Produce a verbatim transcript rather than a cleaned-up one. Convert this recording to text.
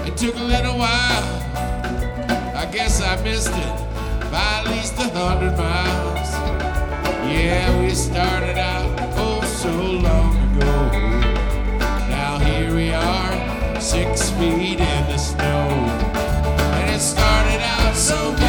It took a little while. I guess I missed it by at least a hundred miles. Yeah, we started out oh so long ago. Now here we are, six feet in the snow. And it started out so good.